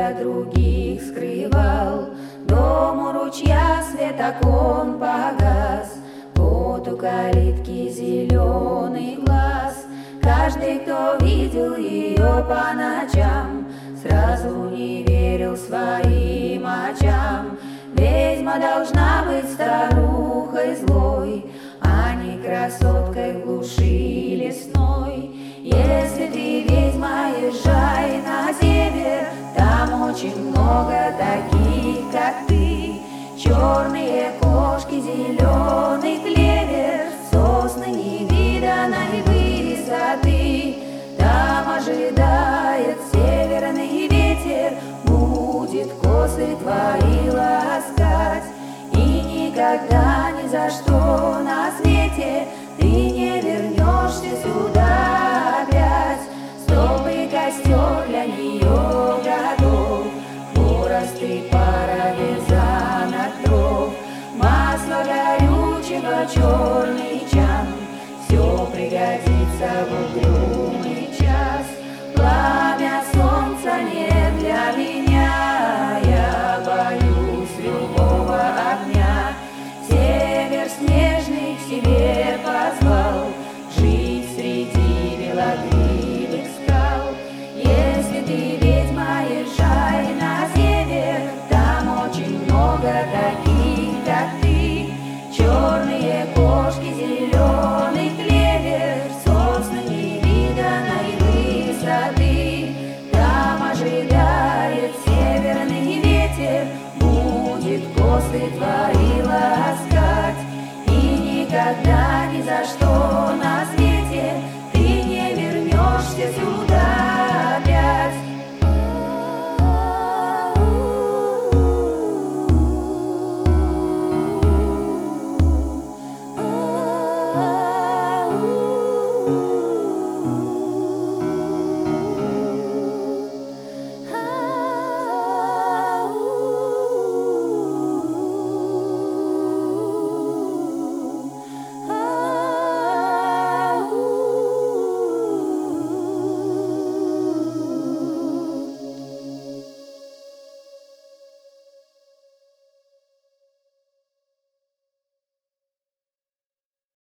для других скрывал. Дом у ручья свет окон погас, вот у калитки зеленый глаз. Каждый, кто видел ее по ночам, сразу не верил своим очам. Ведьма должна быть старухой злой, а не красоткой в глуши лесной. Если ты ведьма, езжай на север, там очень много таких, как ты. Черные кошки, зеленый клевер, сосны невиданной высоты. Там ожидает северный ветер, будет косы твои ласкать. И никогда ни за что на свете ты не вернешься сюда опять. Стол и костер для нее готов, хворост и пара вязаных дров, масло горючего, черный чан, все пригодится в угрюмый час. Пламя солнца не для меня, я боюсь любого огня. Север снежный к себе позвал, жить среди белогривых скал. Если ты ведьма, езжай на север, там очень много таких, как ты. Черные кошки, зеленый клевер, сосны невиданной высоты. Там ожидает северный ветер, будет косы твои ласкать. И никогда ни за что нас